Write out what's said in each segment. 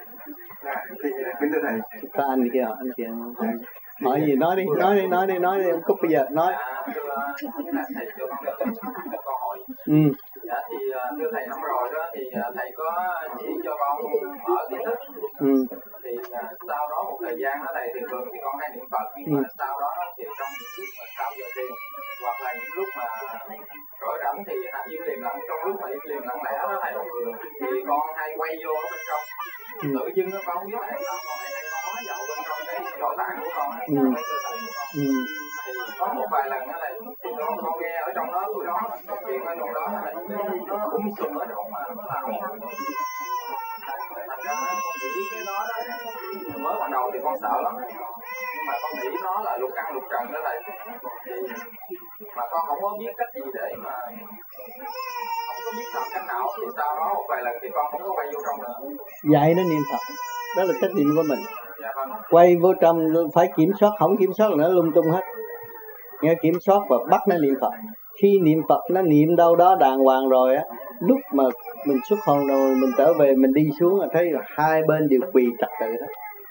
Kính thưa thầy. Có anh kia, hỏi gì nói đi, Cúc bây giờ nói. Thầy cho con một câu hỏi. Dạ thì thưa thầy, năm rồi đó thì thầy có chỉ cho con mở kiến thức. Thì sau đó một thời gian đó thầy thì thường thì con hay niệm Phật, nhưng mà sau đó thì trong những lúc mà sau giờ thiền hoặc là những lúc mà rỗi rảnh thì im lìm lặng, trong lúc mà im lìm lặng lẽ đó thầy, thì con hay quay vô ở bên trong. Tự dưng nó con không biết tại sao con lại hay nói dạo bên trong cái nội tạng của con, cái cơ thể của con. Thì có một vài lần đó thầy, thì con nghe ở trong đó tụi nó chuyện ở trong đó là nó sùm ở trong mà nó làm thành ra con nghĩ cái đó mới ban đầu thì con sợ lắm, nhưng mà con nghĩ nó là lục căn lục trần đó thầy, thì mà con không có biết cách gì để mà không có biết làm cách nào, thì sau đó một vài lần thì con không có quay vô trong nữa. Dạy nó niệm Phật, đó là trách nhiệm của mình. Dạ vâng. Quay vô trong phải kiểm soát, không kiểm soát là nó lung tung hết. Nghe kiểm soát và bắt nó niệm Phật. Khi niệm Phật nó niệm đâu đó đàng hoàng rồi á, lúc mà mình xuất hồn rồi mình trở về mình đi xuống là thấy là hai bên đều quỳ trật tự hết.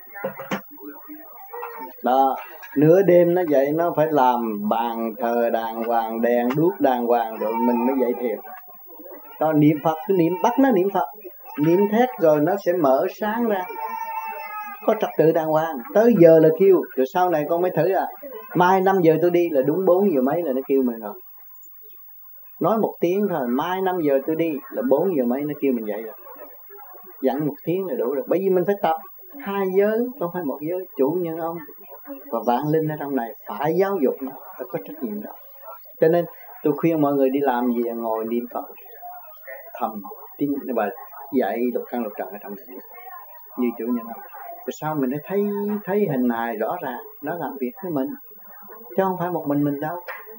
Đó, nửa đêm nó dậy nó phải làm bàn thờ đàng hoàng, đèn đuốc đàng hoàng rồi mình mới dậy thiền. Đó, niệm Phật cứ niệm, bắt nó niệm Phật, niệm thét rồi nó sẽ mở sáng ra, có trật tự đàng hoàng. Tới giờ là kêu, rồi sau này con mới thử mai 5 giờ tôi đi là đúng 4 giờ mấy là nó kêu mình rồi. Nói một tiếng thôi, mai 5 giờ tôi đi là 4 giờ mấy nó kêu mình dậy rồi. Dặn một tiếng là đủ rồi. Bởi vì mình phải tập 2 giới, không phải một giới. Chủ nhân ông và vạn linh ở trong này phải giáo dục nó, phải có trách nhiệm đó. Cho nên tôi khuyên mọi người đi làm gì ngồi niệm Phật thầm tin và dạy lục căn lục trần ở trong này như chủ nhân ông. Rồi sau mình thấy hình hài rõ ràng nó làm việc với mình, chứ không phải một mình đâu.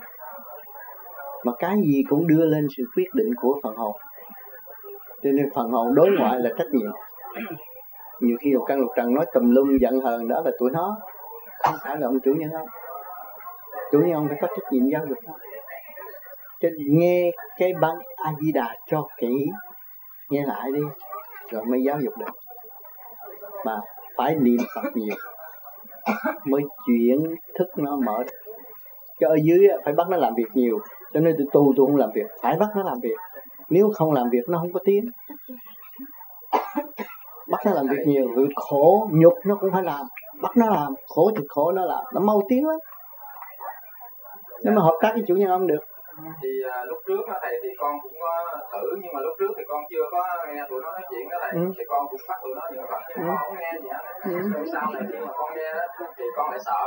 Mà cái gì cũng đưa lên sự quyết định của phần hồn. Cho nên phần hồn đối ngoại là trách nhiệm. Nhiều khi lục căn lục trần nói tùm lum giận hờn, đó là tụi nó, không phải là ông chủ nhân ông. Chủ nhân ông phải có trách nhiệm giáo dục nó. Cho nghe cái băng A Di Đà cho kỹ, nghe lại đi rồi mới giáo dục được. Mà phải niệm Phật nhiều mới chuyển thức nó mở được. Chứ ở dưới phải bắt nó làm việc nhiều. Cho nên tôi không làm việc, phải bắt nó làm việc. Nếu không làm việc nó không có tiếng. Bắt nó làm việc nhiều, việc khổ nhục nó cũng phải làm. Bắt nó làm, khổ thì khổ nó làm, nó mau tiếng lắm. Nếu mà hợp tác với chủ nhân ông được. Thì lúc trước đó thầy thì con cũng có thử, nhưng mà lúc trước thì con chưa có nghe tụi nó nói chuyện đó thầy, thì con cũng bắt tụi nó niệm Phật, nhưng mà con không nghe gì hết. Rồi sau này khi mà con nghe đó thì con lại sợ.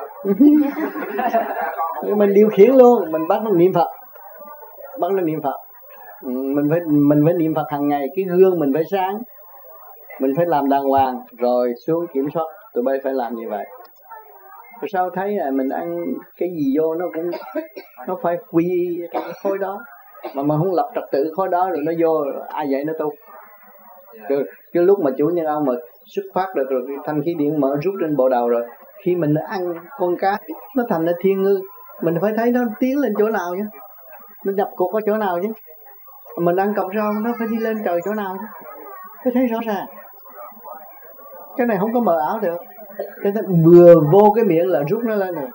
Mình điều khiển luôn, mình bắt nó niệm Phật, bắt nó niệm Phật. Mình phải niệm Phật hàng ngày, cái gương mình phải sáng, mình phải làm đàng hoàng, rồi xuống kiểm soát tụi bay phải làm như vậy. Rồi sao thấy là mình ăn cái gì vô nó phải quy trong cái khối đó, mà không lập trật tự khối đó rồi nó vô ai vậy nó tu. Rồi cái lúc mà chủ nhân ông mà xuất phát được rồi, cái thanh khí điển mở rút trên bộ đầu rồi, khi mình ăn con cá nó thành ra thiên ngư, mình phải thấy nó tiến lên chỗ nào chứ, nó nhập cuộc ở chỗ nào chứ. Mình ăn cọng rau nó phải đi lên trời chỗ nào chứ, phải thấy rõ ràng. Cái này không có mờ ảo được. Cho nên vừa vô cái miệng là rút nó lên rồi.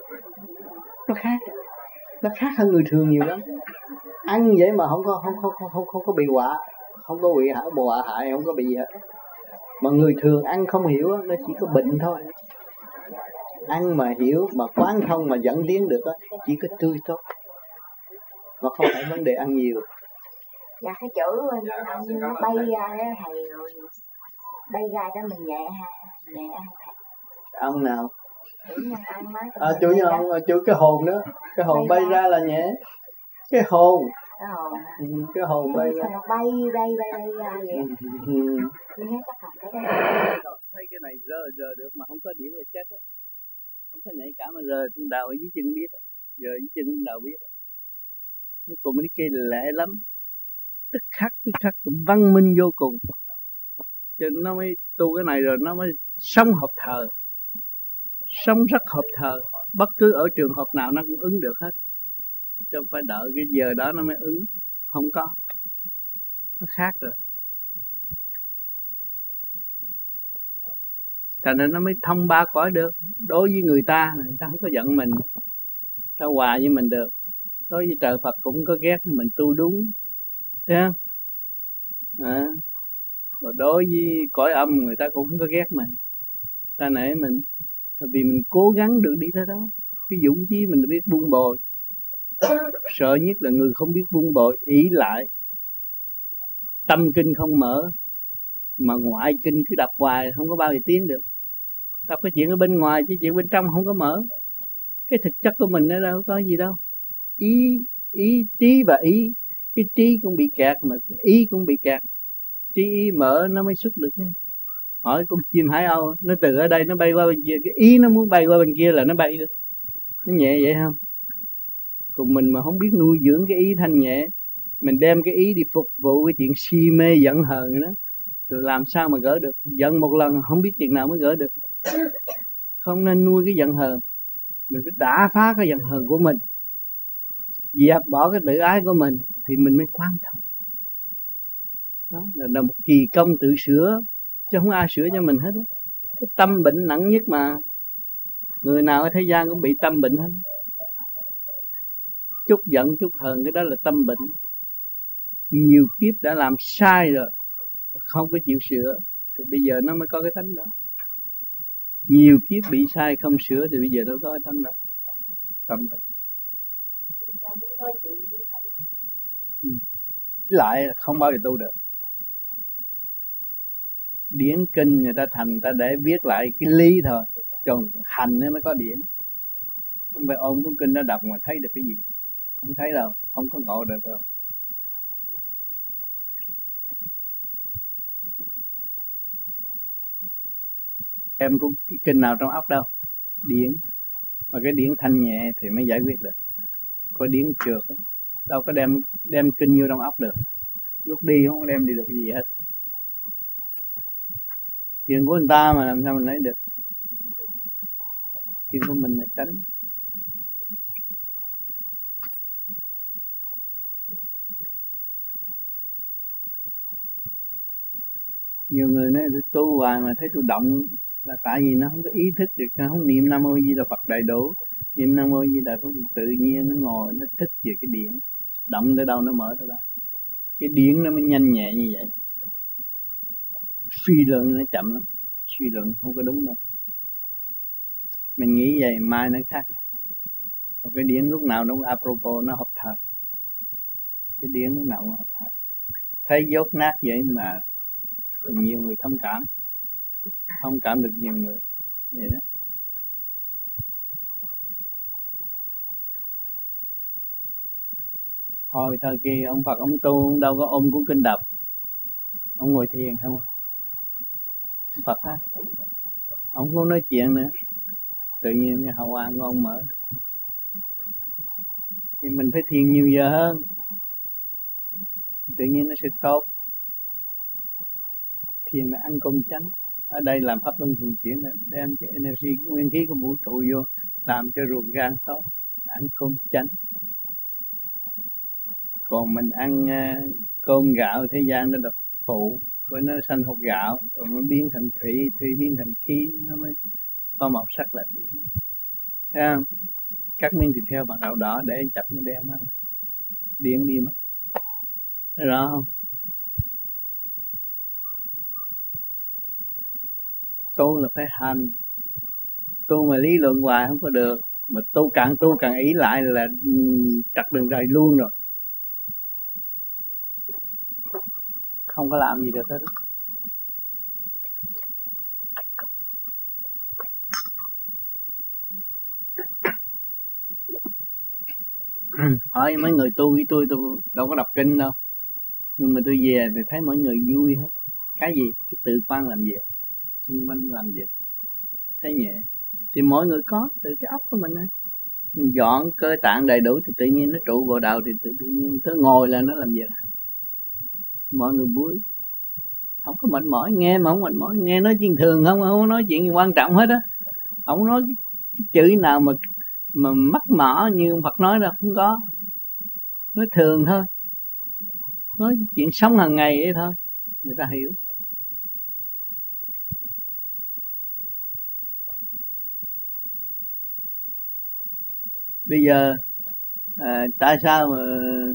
Nó khác hơn người thường nhiều lắm. Ăn vậy mà không có bị họa, không có bị họa hại, không có bị gì hết. Mà người thường ăn không hiểu nó chỉ có bệnh thôi. Ăn mà hiểu, mà quán thông, mà dẫn tiến được chỉ có tươi tốt, mà không phải vấn đề ăn nhiều. Dạ cái chữ bay ra đó thầy, rồi bay ra đó mình nhẹ thầy. Ông nào? Chủ nhân ông nói. Chủ nhân ông, chủ cái hồn đó, cái hồn bay ra là nhẹ. Cái hồn. Cái hồn bay ra. Bay ra vậy. Thấy cái này rờ được mà không có điển là chết á. Không có nhạy cảm mà rờ trên đầu ở dưới chân biết, giờ dưới chân đầu biết. Nó cùng cái kia lệ lắm. Tức khắc văn minh vô cùng. Cho nên nó mới tu cái này rồi nó mới sống hợp thờ. Sống rất hợp thờ. Bất cứ ở trường hợp nào nó cũng ứng được hết. Chứ không phải đợi cái giờ đó nó mới ứng. Không có. Nó khác rồi. Cho nên nó mới thông ba cõi được. Đối với người ta không có giận mình, ta hòa với mình được. Đối với trời Phật cũng có ghét mình tu đúng, thấy không? Rồi đối với cõi âm người ta cũng không có ghét mình, ta nể mình, vì mình cố gắng được đi tới đó. Cái dũng chí mình biết buông bồi. Sợ nhất là người không biết buông bồi, ỷ lại, tâm kinh không mở, mà ngoại kinh cứ đọc hoài không có bao giờ tiến được. Đọc cái chuyện ở bên ngoài chứ chuyện bên trong không có mở. Cái thực chất của mình ở đâu có gì đâu. Ý trí và ý, cái trí cũng bị kẹt mà ý cũng bị kẹt. Trí ý mở nó mới xuất được. Hỏi con chim hải âu, nó từ ở đây nó bay qua bên kia, cái ý nó muốn bay qua bên kia là nó bay được. Nó nhẹ vậy không? Còn mình mà không biết nuôi dưỡng cái ý thanh nhẹ, mình đem cái ý đi phục vụ cái chuyện si mê giận hờn đó, rồi làm sao mà gỡ được? Giận một lần không biết chuyện nào mới gỡ được. Không nên nuôi cái giận hờn. Mình phải đả phá cái giận hờn của mình, dẹp bỏ cái tự ái của mình thì mình mới quan trọng. Đó là một kỳ công tự sửa, chứ không ai sửa cho mình hết đó. Cái tâm bệnh nặng nhất mà người nào ở thế gian cũng bị tâm bệnh hết. Chút giận chút hờn, cái đó là tâm bệnh. Nhiều kiếp đã làm sai rồi, không có chịu sửa, thì bây giờ nó mới có cái tánh đó. Nhiều kiếp bị sai không sửa thì bây giờ nó có cái tánh đó. Tâm bệnh. Lại không bao giờ tu được. Điển kinh người ta thành, ta để viết lại cái lý thôi, còn hành mới có điển. Không phải ôm cuốn kinh đó đọc mà thấy được cái gì. Không thấy đâu, không có ngộ được đâu. Em có cái kinh nào trong óc đâu. Điển. Mà cái điển thanh nhẹ thì mới giải quyết được. Có điển trượt đâu có đem kinh vô trong óc được. Lúc đi không đem đi được cái gì hết. Chuyện của người ta mà làm sao mình lấy được. Chuyện của mình là tránh. Nhiều người nói tôi tu hoài mà thấy tôi động là tại vì nó không có ý thức được, nó không niệm Nam Mô Di Đà Phật đầy đủ. Niệm Nam Mô Di Đà Phật tự nhiên nó ngồi, nó thích về cái điển. Động tới đâu nó mở tới đâu. Cái điển nó mới nhanh nhẹ như vậy. Suy luận nó chậm lắm. Suy luận không có đúng đâu. Mình nghĩ vậy mai nó khác. Một cái điển lúc nào nó cũng apropos, nó hợp thời. Cái điển lúc nào cũng hợp thời. Thấy dốt nát vậy mà nhiều người thông cảm được nhiều người vậy đó. Hồi thời kỳ ông Phật ông tu, ông đâu có ôm cuốn kinh đọc, ông ngồi thiền không. Ông Phật á, ông không nói chuyện nữa, tự nhiên cái hào quang của ông mở. Thì mình phải thiền nhiều giờ hơn, tự nhiên nó sẽ tốt. Thiền là ăn cơm chánh. Ở đây làm pháp luân thường chuyển là đem cái energy, cái nguyên khí của vũ trụ vô, làm cho ruột gan tốt, ăn cơm chánh. Còn mình ăn cơm gạo thế gian nó là phụ, với nó sanh hột gạo, còn nó biến thành thủy, thủy biến thành khí, nó mới có màu sắc là điện. Thấy không? Cắt miếng thịt heo bằng đậu đỏ để chặt nó đen mất, điện đi mất. Thấy rõ không? Tu là phải hành. Tu mà lý luận hoài không có được. Mà tu càng ý lại là chặt đường rầy luôn rồi. Không có làm gì được hết. Hỏi mấy người tu với tôi đâu có đọc kinh đâu. Nhưng mà tôi về thì thấy mọi người vui hết. Cái gì? Cái tự quan làm việc, xung quanh làm việc, thấy nhẹ. Thì mỗi người có từ cái óc của mình ấy. Mình dọn cơ tạng đầy đủ thì tự nhiên nó trụ vào đầu, thì tự nhiên tới ngồi là nó làm việc. Mọi người vui, không có mệt mỏi, nghe mà không mệt mỏi, nghe nói chuyện thường không nói chuyện gì quan trọng hết á. Không nói cái chữ nào mà mắc mỏ như Phật nói đâu, không có. Nói thường thôi, nói chuyện sống hàng ngày vậy thôi, người ta hiểu. Bây giờ tại sao mà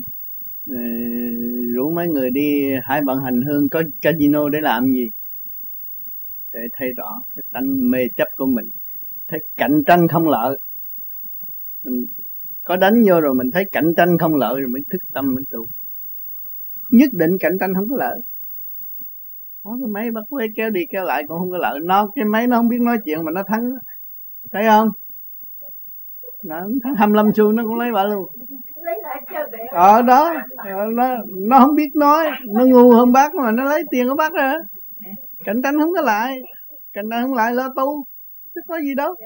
rủ mấy người đi Hải Vận Hành Hương có casino để làm gì? Để thấy rõ cái tánh mê chấp của mình, thấy cạnh tranh không lợi. Mình có đánh vô rồi mình thấy cạnh tranh không lợi rồi mới thức tâm mới tu. Nhất định cạnh tranh không có lợi. Có cái máy bắt quay kéo đi kéo lại cũng không có lợi. Cái máy nó không biết nói chuyện mà nó thắng. Thấy không? Nó thắng 25 xu nó cũng lấy vợ luôn. Đó, nó không biết nói, nó ngu hơn bác mà nó lấy tiền của bác rồi. Cạnh tranh không có lại, cạnh tranh không lại lo tu, chứ có gì đâu.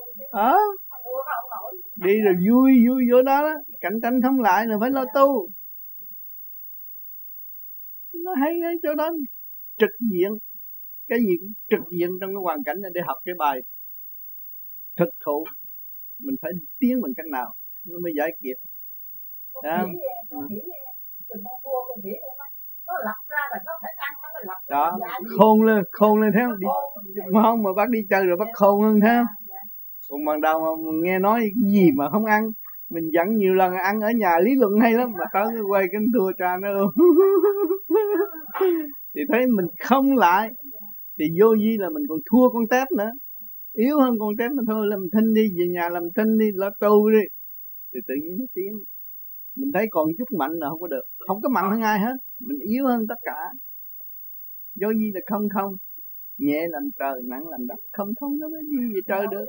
Đi rồi vui vô đó, cạnh tranh không lại rồi phải lo tu. Nó hay ở chỗ đó, trực diện, cái gì cũng trực diện trong cái hoàn cảnh này để học cái bài thực thụ. Mình phải tiến bằng cách nào nó mới giải quyết. Đó, khôn lên theo đi, không mà bác đi chơi rồi bác khôn hơn theo. Còn bằng đầu mà nghe nói cái gì mà không ăn, mình dẫn nhiều lần ăn ở nhà lý luận hay lắm mà tới cái quay cái thua cha nó luôn. Thì thấy mình không lại thì vô vi là mình còn thua con tép nữa, yếu hơn con tép mà thôi. Làm thinh đi, về nhà làm thinh đi, lo tu đi thì tự nhiên nó tiến. Mình thấy còn chút mạnh là không có được, không có mạnh hơn ai hết, mình yếu hơn tất cả. Do gì là không, nhẹ làm trời, nặng làm đất, không nó mới đi về trời được.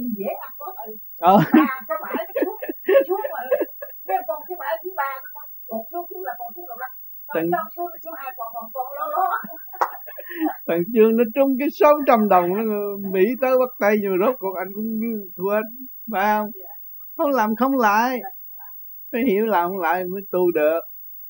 Thằng Trương nó trúng cái 600 đồng nó Mỹ tới bắt tay, nhưng mà rốt cuộc anh cũng thua anh, phải không? Không làm không lại, phải hiểu làm không lại mới tu được.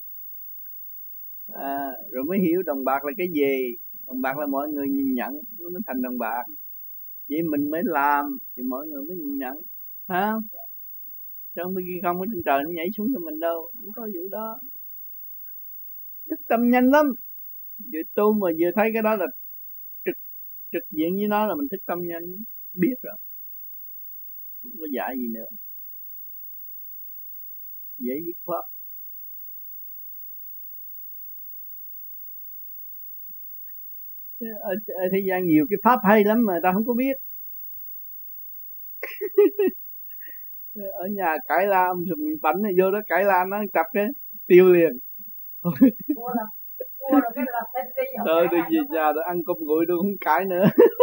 Rồi mới hiểu đồng bạc là cái gì. Đồng bạc là mọi người nhìn nhận nó mới thành đồng bạc. Vậy mình mới làm thì mọi người mới nhìn nhận, phải không? Chứ không có trên trời nó nhảy xuống cho mình đâu, không có vụ đó. Thức tâm nhanh lắm. Vừa tu mà vừa thấy cái đó là trực diện với nó là mình thức tâm nhanh, biết rồi, không có dạy gì nữa, dễ dứt khoát. Ở thế gian nhiều cái pháp hay lắm mà ta không có biết. Ở nhà cải la sùm bánh này vô đó cải la nó chặt cái tiêu liền. Tôi về nhà tôi ăn cơm nguội tôi không cãi nữa.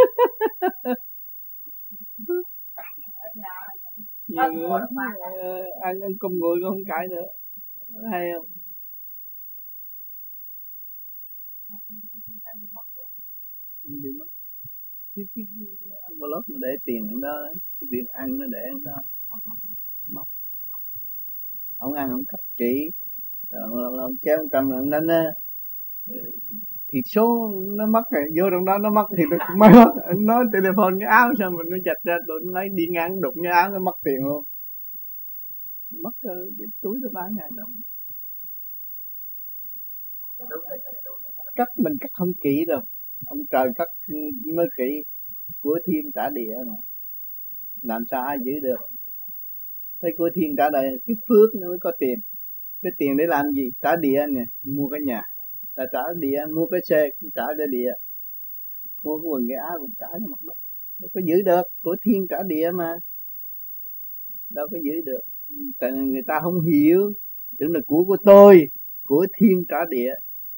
Nhiều người ăn cơm nguội cũng không cãi nữa, hay không? Bị mất cái envelope mà để tiền ở đó, cái việc ăn nó để ở đó mất. Ông ăn ông cấp chỉ, rồi ông kéo 100 là ông đánh á, thì số nó mất rồi, vô trong đó nó mất thì mới mất. Nói telephone cái áo sao mình nó chặt ra, tụi nó lấy đi ngang đụng cái áo nó mất tiền luôn, mất cái túi nó 3.000 đồng. Mình cắt không kỹ đâu, ông trời cắt mới kỹ, của thiên trả địa mà, làm sao ai giữ được? Thấy của thiên trả địa, cái phước nó mới có tiền. Cái tiền để làm gì? Trả địa nè, mua cái nhà, ta trả địa, mua cái xe cũng trả cho địa, mua cái quần cái áo cũng trả cho mặt đất. Đâu có giữ được, của thiên trả địa mà, đâu có giữ được. Tại người ta không hiểu, tưởng là của tôi, của thiên trả địa.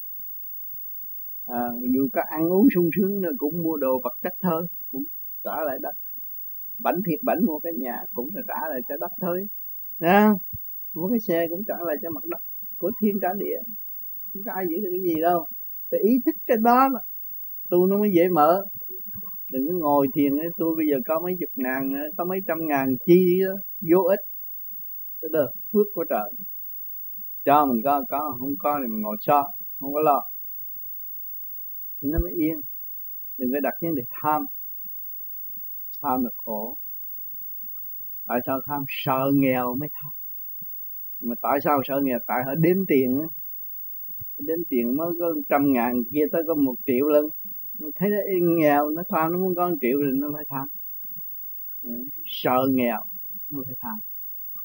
Dù có ăn uống sung sướng cũng mua đồ vật chất thôi, cũng trả lại đất. Bảnh thiệt bảnh mua cái nhà cũng là trả lại cho đất thôi, thấy không? Mua cái xe cũng trả lại cho mặt đất, của thiên trả địa, không có ai giữ được cái gì đâu. Phải ý thức cái đó mà tu nó mới dễ mở. Đừng có ngồi thiền tôi bây giờ có mấy chục ngàn, có mấy trăm ngàn chi đó, vô ích. Cái đó phước của trời, cho mình có, không có thì mình ngồi so, không có lo thì nó mới yên. Đừng có đặt vấn đề tham. Tham là khổ. Tại sao tham? Sợ nghèo mới tham. Mà tại sao sợ nghèo? Tại họ đếm tiền, đếm tiền mới có 100.000, kia tới có 1 triệu lần. Thấy nó nghèo, nó tham, nó muốn có 1 triệu thì nó phải tham. Sợ nghèo nó phải tham.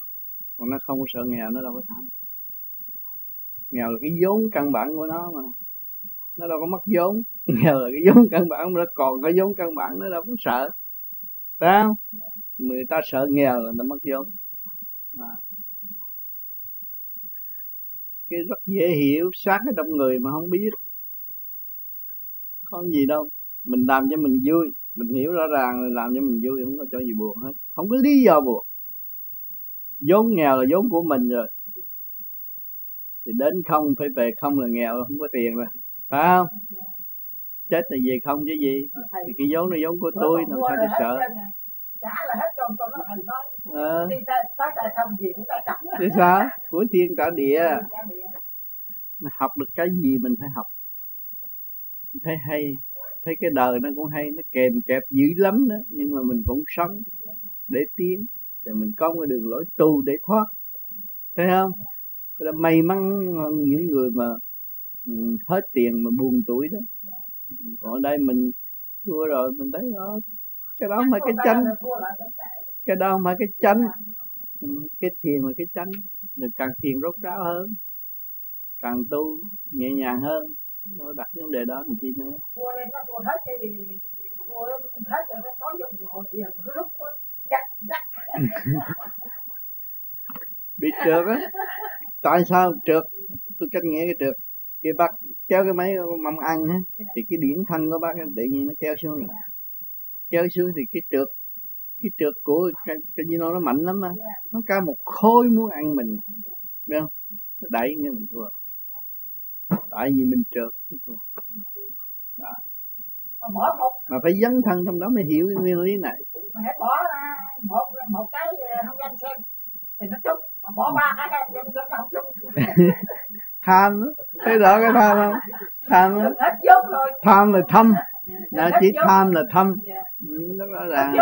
Còn nó không có sợ nghèo, nó đâu có tham. Nghèo là cái vốn căn bản của nó mà, nó đâu có mất vốn. Nghèo là cái vốn căn bản mà nó còn có vốn căn bản, nó đâu có sợ, phải không? Người ta sợ nghèo là nó mất vốn mà. Cái rất dễ hiểu, sát ở trong người mà không biết, có gì đâu. Mình làm cho mình vui, mình hiểu rõ ràng là làm cho mình vui, không có chỗ gì buồn hết, không có lý do buồn. Vốn nghèo là vốn của mình rồi, thì đến không phải về không, là nghèo là không có tiền rồi, phải không? Chết là về không chứ gì. Thì cái vốn là vốn của tôi, làm sao tôi sợ. Trả là hết con nó thầy nói. Đi tới ta không gì cũng ta chậm. Thế sao? Của thiên trả địa. Mà học được cái gì mình phải học. Mình thấy hay, thấy cái đời nó cũng hay, nó kèm kẹp dữ lắm đó, nhưng mà mình cũng sống để tiến, để mình có cái đường lối tu để thoát, thấy không? Là may mắn những người mà hết tiền mà buồn tuổi đó. Còn ở đây mình thua rồi, mình thấy đó, cái đó không phải cái chánh, cái đó không phải cái chánh. Cái thiền là cái chánh, được càng thiền rốt ráo hơn, càng tu nhẹ nhàng hơn. Nó đặt vấn đề đó làm chi nữa. Thua hết cái gì, thua hết rồi nó có dụng ngồi thiền lúc chắc. Bị trượt á. Tại sao trượt? Tôi cách nghĩa cái trượt. Khi bác kéo cái máy mâm ăn á, thì cái điển thanh của bác tự nhiên nó kéo xuống rồi. Kéo xuống thì cái trượt của cái gì nó mạnh lắm á. Nó cả một khối muốn ăn mình, biết không? Nó đẩy nghe mình thua. Tại vì mình trượt thua. Đó. Mà phải dấn thân trong đó mới hiểu cái nguyên lý này. Hãy bỏ một cái không danh xem thì nó trúng, mà bỏ ba cái không danh xem nó không trúng. Tham đó, thấy rõ cái tham không? Tham đó. Tham là thâm, nó chỉ tham là thâm. Rất rõ ràng.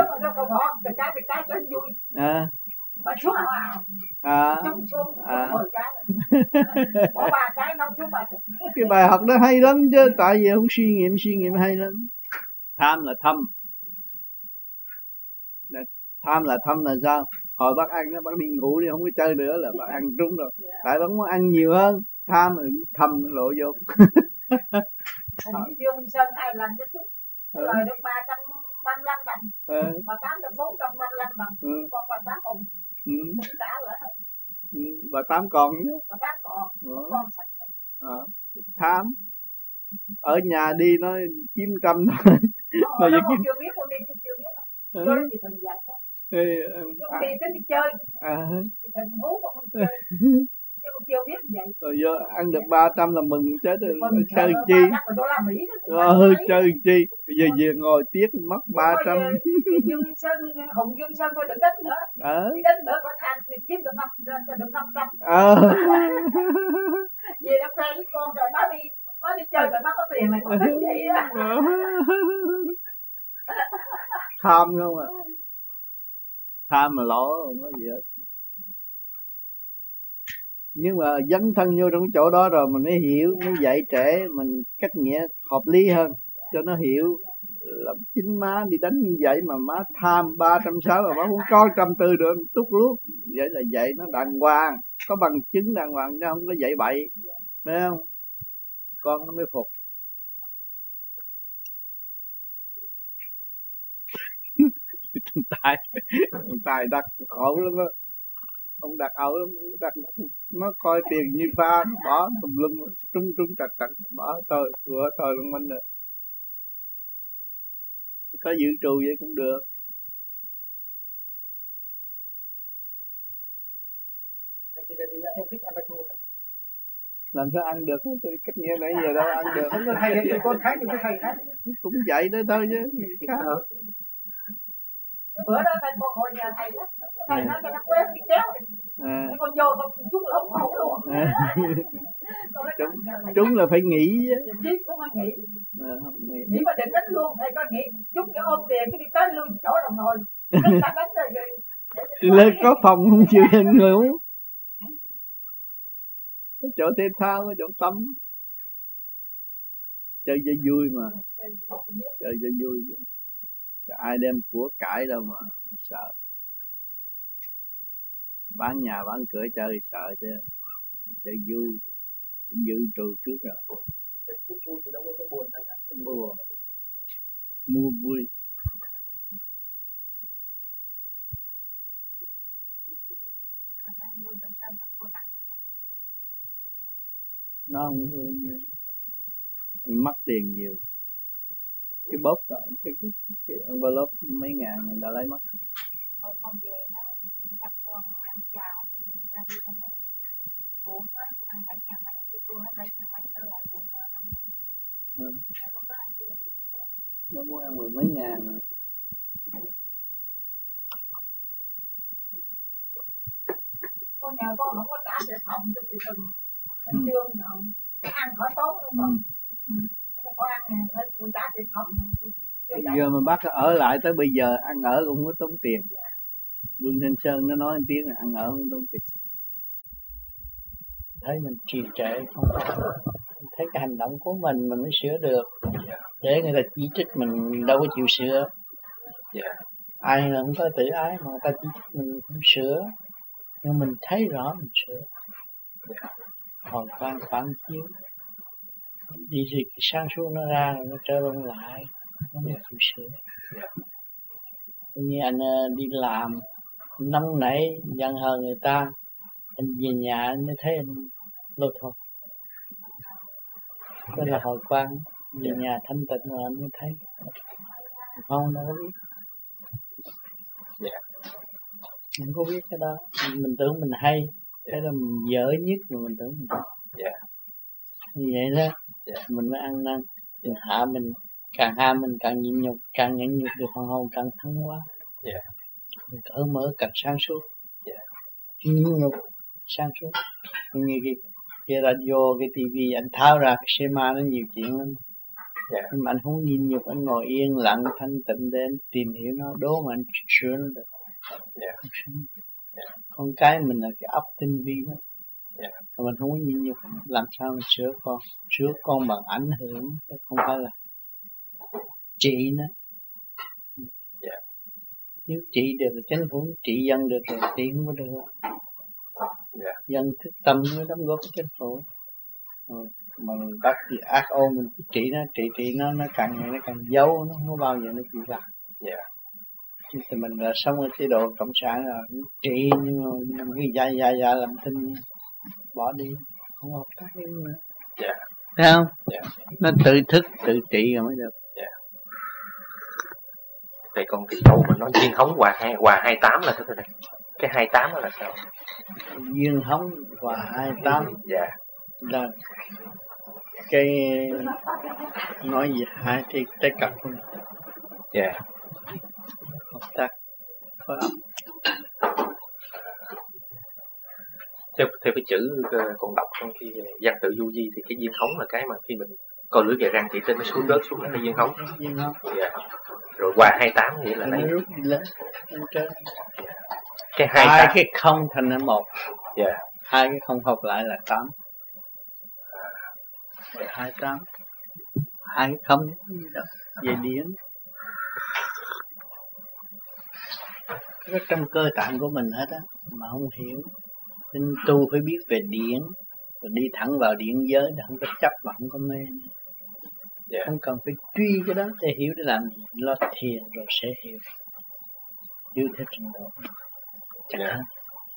Cái bài học đó hay lắm chứ, tại vì không suy nghiệm hay lắm. Tham là thâm. Tham là thâm là sao? Hồi bác ăn đó, bác đi ngủ đi, không có chơi nữa là bác ăn trúng rồi. Tại bác muốn ăn nhiều hơn, tham là thâm nó lộ vô. Dương Sơn 2 lần cho chút, lời được 335 đồng, và 8 được 435 đồng, còn bà 8 ủng, cũng trả lại hết. Bà 8 còn chứ. Bà 8 còn sạch. Tham. Ở nhà đi nó kiếm trăm thôi. Mà giờ chưa biết, con đi chưa biết. Có gì thằng dạy con. Đi tới đi chơi. Thì thằng hú con đi chơi. Chứ con chưa biết vậy. Rồi vô ăn được 300 là mừng chết rồi. Chơi chi. Chơi chi. Bây giờ về ngồi tiếc mất 300. Dương Sơn, Hùng Dương Sơn thôi đừng đánh nữa. Đi đánh nữa có than thì kiếm được 500. Về nó quen với con rồi nó đi chơi rồi nó có tiền này còn thích vậy á. Tham không à? Tham mà lỗ không có gì hết. Nhưng mà dấn thân vô trong chỗ đó rồi mình mới hiểu, mới dạy trẻ mình cách nghĩa hợp lý hơn cho nó hiểu. Là chính má đi đánh như vậy mà má tham 360 mà má cũng có 140 được tút luốt. Vậy là dạy nó đàng hoàng, có bằng chứng đàng hoàng chứ không có dạy bậy, phải không? Con nó mới phục. Thằng Tài đặt ẩu lắm đó. Ông đặt ẩu lắm, đặt nó coi tiền như pha, bỏ tùm lum, trung trật, bỏ thôi, vừa thôi luôn mình rồi. Có dự trù vậy cũng được. Làm sao ăn được? Tôi cách nghe nãy giờ đâu ăn được. Không có thầy thì con khác nhưng có thầy khác. Cũng vậy đó thôi chứ. Bữa đó thầy con ngồi nhà thầy đó, thầy nói cho nó quét cái kéo. Con vô con chúng là không khổ luôn. Chúng là phải nghĩ chứ. Chứ cũng phải nghĩ. Nghĩ mà đừng đánh luôn, thầy có nghĩ chúng cái ôm tiền cái đi tới luôn chỗ đồng ngồi. Đánh rồi. Lên có phòng không chịu hình ngủ. Có chỗ thể thao, có chỗ tắm. Chơi cho vui mà. Chơi cho vui. Ai đem của cải đâu mà sợ. bán nhà bán cửa chơi sợ chứ, chơi vui, dự trù trước rồi. Cái vui thì đâu có buồn thầy ha. Buồn, mua vui. Nó không mất tiền nhiều. Cái bóp cái envelope mấy ngàn người ta lấy mất. Thôi con về nó gặp con ăn chào ra đi con nói buồn quá, ăn 7.000 mấy, tôi hết 7.000 mấy trở lại buồn quá ăn. Nó muốn ăn 10 mấy ngàn rồi. Con nhà con không có trả tiền phòng cho chị Từng, em chưa nhận, ăn khỏi tốt luôn con. Có ăn nè, phải tôi trả tiền phòng. Giờ mà bác ở lại tới bây giờ ăn ở cũng không có tốn tiền. Vương Thanh Sơn nó nói một tiếng là ăn ở không tốn tiền. Thấy mình trì trệ không, thấy cái hành động của mình mới sửa được. Để người ta chỉ trích mình đâu có chịu sửa. Ai là không có tự ái mà người ta chỉ trích mình không sửa. Nhưng mình thấy rõ mình sửa. Hoàn toàn phản chiếu. Đi gì sáng suốt nó ra rồi nó trở lộn lại. Nó mới chịu sửa. Như anh đi làm nóng nảy giận hờn người ta, anh về nhà anh mới thấy anh lôi thôi. Đó là hồi quan, về nhà thanh tịnh rồi anh mới thấy. Không đâu có biết. Mình không biết cái đó. Mình tưởng mình hay, cái đó mình dở nhất mà mình tưởng mình hay. Như vậy đó, mình mới ăn năn. Mình hạ mình, càng hạ mình càng nhịn nhục, càng nhẫn nhục được phần hồn càng thăng hóa. Mình cởi mở càng sáng suốt. Nhịn nhục, sáng suốt. Như cái radio, cái tivi anh tháo ra cái schema nó nhiều chuyện lắm. Nhưng mà anh không nhịn nhục, anh ngồi yên lặng thanh tịnh để anh tìm hiểu nó, đố mà anh sửa nó được. Con cái mình là cái óc tinh vi đó. Mà mình không có nhịn nhục, làm sao mình sửa con? Sửa con bằng ảnh hưởng, không phải là trị nó. Nếu trị được là chính phủ, trị dân được rồi, trị không có được. Dân thức tâm mới đóng góp chính phủ. Mà bác thì ác ô mình cứ trị nó càng ngày nó càng giấu, nó không có bao giờ nó chịu làm. Chứ thì mình là sống ở chế độ cộng sản rồi, trị nhưng mà cái dạ làm thinh bỏ đi, không hợp tác với nữa. Thấy không? Nó tự thức, tự trị rồi mới được. Vậy còn cái câu mà nói duyên hống hòa 28 là sao đây? Cái 28 đó là sao? Duyên hống hòa 28 là cái nói gì hai trái cặp không? Hợp tác phối hợp. Theo cái chữ con đọc trong cái văn tự du di thì cái duyên hống là cái mà khi mình coi lưỡi gà răng chỉ tên nó xuống rớt xuống là cái duyên hống. Rồi hòa 28 nghĩa là lấy rút đi lên trên. Cái hai cái không thành là một. Hai cái không hợp lại là 8. 28. Hai cái không về điển. Nó trong cơ tạng của mình hết á, mà không hiểu. Nên tu phải biết về điển, rồi đi thẳng vào điển giới, không có chấp và không có mê. Không cần phải truy cái đó để hiểu để làm gì, lo thiền rồi sẽ hiểu. Hiểu theo trình độ. Chắc hơn.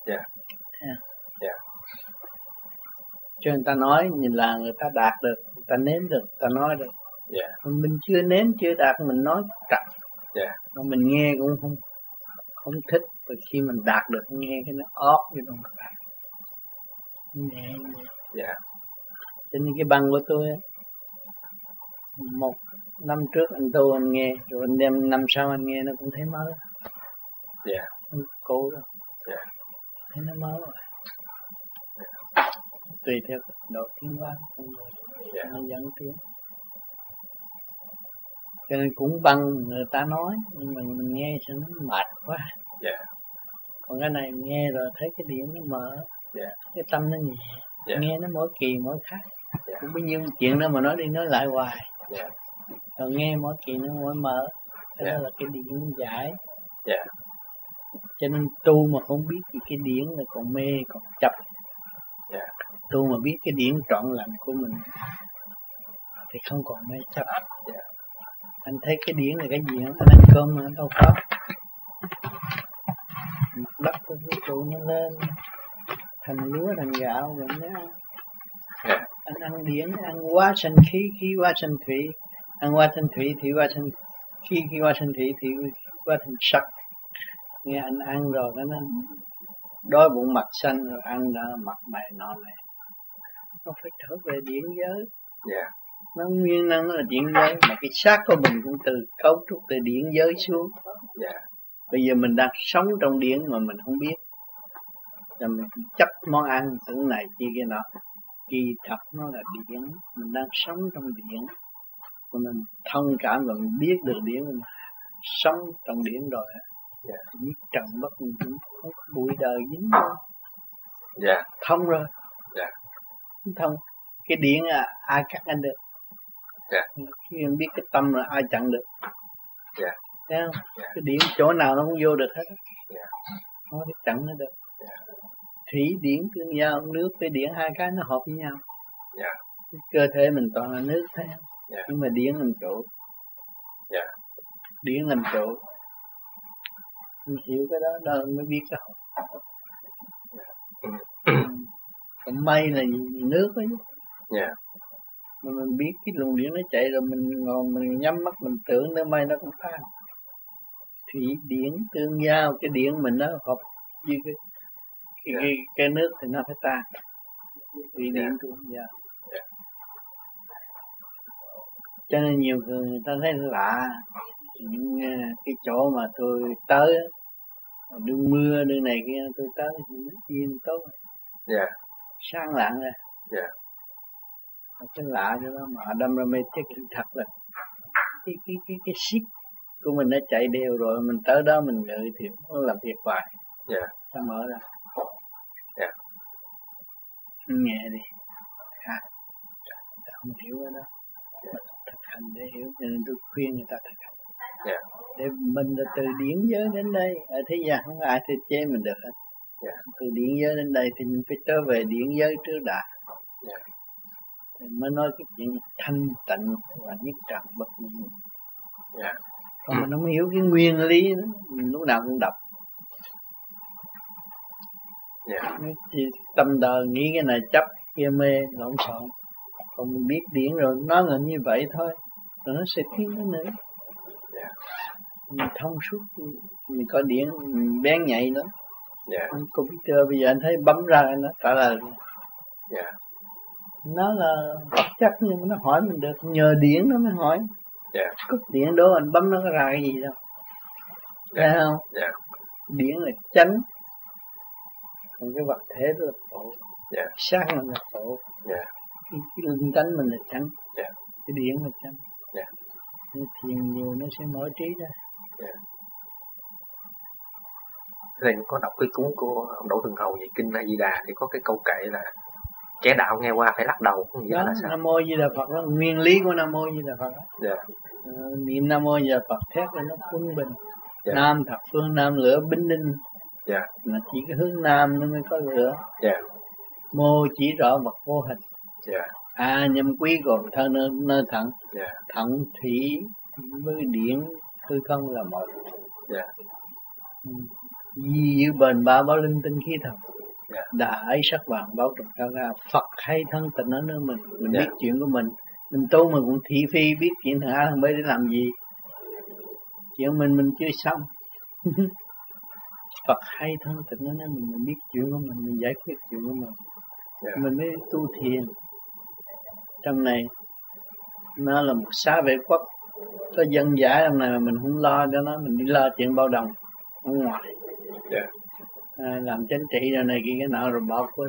Cho người ta nói nhìn là người ta đạt được, người ta nếm được, người ta nói được. Mình chưa nếm, chưa đạt, mình nói trật. Mà mình nghe cũng không thích. Rồi khi mình đạt được, nghe cái nó ót cái đồng bạc. Nghe. Cho nên cái băng của tôi ấy, 1 năm trước anh tu anh nghe, rồi anh đem năm sau anh nghe nó cũng thấy mới. Không cố đâu. Thấy nó mới rồi. Tùy theo độ tiến hóa của con người, nó dẫn tiến. Cho nên cũng bằng người ta nói, nhưng mà mình nghe sao nó mệt quá. Còn cái này nghe rồi thấy cái điện nó mở, cái tâm nó nhẹ, nghe nó mỗi kỳ mỗi khác. Cũng bao nhiêu chuyện đó mà nói đi nói lại hoài. Rồi nghe mỗi kỳ nó mỗi mở, cái đó là cái điện giải. Cho nên tu mà không biết gì cái điển là còn mê, còn chấp. Tu mà biết cái điển trọn lành của mình thì không còn mê chấp. Anh thấy cái điển là cái gì không? Anh ăn cơm mà anh đâu có. Mặt đất của vũ trụ nó lên thành lúa thành gạo rồi nhá. Anh ăn điển, ăn hóa sanh khí, khí hóa sanh thủy, ăn hóa sanh thủy, thủy hóa sanh khí, khí hóa sanh thủy, thủy hóa thành sắc. Nghe anh ăn rồi nó đói bụng mặt xanh rồi ăn đó mặt mày nọ này. Nó phải trở về điển giới. Nó nguyên năng nó là điển giới, mà cái xác của mình cũng từ cấu trúc từ điển giới xuống. Bây giờ mình đang sống trong điển mà mình không biết. Rồi mình chấp món ăn tưởng này kia kia nọ. Kỳ thật nó là điển, mình đang sống trong điển. Mà mình thông cảm và mình biết được điển, mình sống trong điển rồi. Biết trần bất mình cũng không có bụi đời dính đâu. Thông rồi. Thông. Cái điển ai cắt anh được. Khi em biết cái tâm là ai chặn được. Thấy không? Cái điển chỗ nào nó cũng vô được hết. Không có thể chặn nó được. Thủy điển tương giao, nước với điển hai cái nó hợp với nhau. Cơ thể mình toàn là nước thấy không? Nhưng mà điển làm chỗ. Điển làm chỗ. Mình hiểu cái đó mới biết cái học. Còn mây là nước ấy. Mà mình biết cái luồng điển nó chạy rồi mình ngồi mình nhắm mắt mình tưởng nó mây nó cũng tan. Thủy điển tương giao, cái điển mình nó hợp với cái nước thì nó phải tan. Thủy điển tương giao. Cho nên nhiều người ta thấy lạ. Những cái chỗ mà tôi tới đương mưa đương này kia tôi tới thì nó yên tốt. Sáng lạng rồi. Cái lạ cho đó mà đâm ra mê chết thật là cái xích của mình nó chạy đều rồi mình tới đó mình ngự thì nó làm việc hoài. Sao mở ra. Nghe đi. Không hiểu cái đó. Thực hành để hiểu cho nên tôi khuyên người ta thực hành. Để mình là từ điển giới đến đây, ở thế gian không ai thể chế mình được hết. Từ điển giới đến đây thì mình phải trở về điển giới trước đã. Thì mới nói cái chuyện thanh tịnh và nhất trần bất nhiên. Còn mình không hiểu cái nguyên lý đó, mình lúc nào cũng đọc. Thì tâm đời nghĩ cái này chấp, kia mê, lộn xộn. Còn mình biết điển rồi, nó là như vậy thôi. Rồi nó sẽ tiến tới nữa. Mình thông suốt, mình có điển, mình bén nhạy lắm. Computer bây giờ anh thấy bấm ra nó trả lời. Nó là vật chất nhưng mà nó hỏi mình được. Nhờ điển nó mới hỏi. Cúp điển đó anh bấm nó có ra cái gì đâu. Thấy không? Điển là chánh. Còn cái vật thể đó là khổ. Xác mình là khổ. Cái linh tánh mình là chánh. Cái điển là chánh. Thiền nhiều nó sẽ mở trí ra. Thế này có đọc cái cuốn của ông Đỗ Thường Hầu về Kinh A Di Đà thì có cái câu kệ là kẻ đạo nghe qua phải lắc đầu. Đó, là sao? Nam Mô Di Đà Phật đó, nguyên lý của Nam Mô Di Đà Phật đó. Niệm Nam Mô Di Đà Phật thét là nó quân bình. Nam thập phương Nam lửa binh ninh. Mà chỉ cái hướng Nam nó mới có lửa. Mô chỉ rõ vật vô hình. Nhâm quý gồm thân nơi thận. Thận thủy với điển hư không là một. Di giữ bền ba báo linh tinh khí thần. Đã ấy sắc vàng báo trùng cao ga. Phật hay thân tình ở nơi mình biết chuyện của mình tu mà cũng thị phi biết chuyện thằng A thằng B để làm gì. Chuyện mình chưa xong. Phật hay thân tình ở nơi mình biết chuyện của mình giải quyết chuyện của mình. Mình mới tu thiền. Trong này nó là một xá vệ quốc, có dân giả trong này mà mình không lo cho nó, mình đi lo chuyện bao đồng ở ngoài. Làm chính trị rồi này kia cái nọ rồi bỏ quên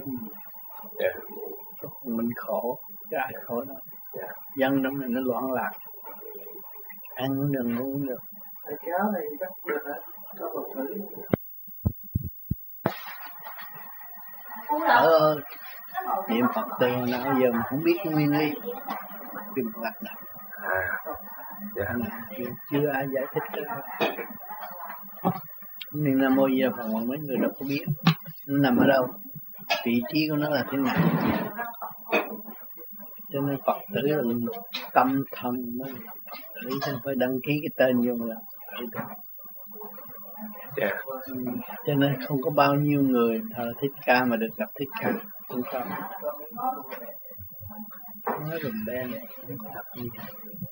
mình khổ, cái ai khổ đâu. Dân trong này nó loạn lạc, ăn cũng được, ngủ cũng được. Cái áo này chắc được hả? Có một thử. Niệm Phật từ nào giờ mà không biết cái nguyên lý thì mình lạc đầu. Chưa ai giải thích cái đó. Niệm Nam Mô Di Đà Phật mà mấy người đâu có biết nó nằm ở đâu, vị trí của nó là thế nào. Cho nên Phật tử là tâm thầm mới tử, chứ không phải đăng ký cái tên vô là tử được. Yeah. Cho nên không có bao nhiêu người thờ Thích Ca mà được gặp Thích Ca. Không sao. Nói đùm beng không có thật như vậy.